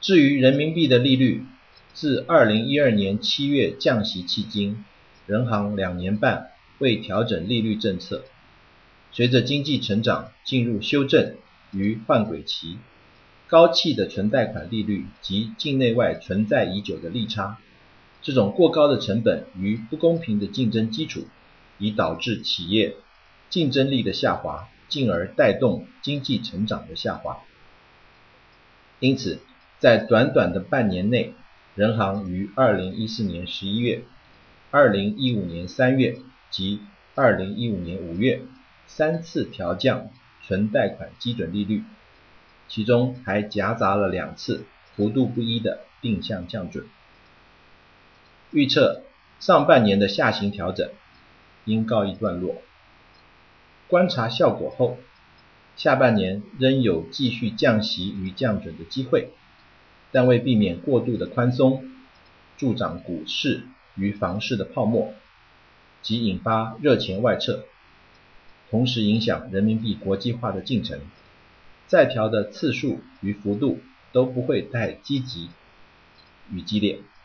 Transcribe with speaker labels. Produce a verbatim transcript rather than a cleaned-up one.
Speaker 1: 至于人民币的利率，自二零一二年七月降息迄今，人行两年半未调整利率政策。随着经济成长进入修正与换轨期，高企的存贷款利率及境内外存在已久的利差，这种过高的成本与不公平的竞争基础，已导致企业竞争力的下滑，进而带动经济成长的下滑。因此，在短短的半年内，人行于二零一四年十一月、二零一五年三月及二零一五年五月三次调降存贷款基准利率，其中还夹杂了两次幅度不一的定向降准。预测上半年的下行调整应告一段落，观察效果后，下半年仍有继续降息与降准的机会，但为避免过度的宽松，助长股市与房市的泡沫，及引发热钱外撤，同时影响人民币国际化的进程，再调的次数与幅度都不会太积极与激烈。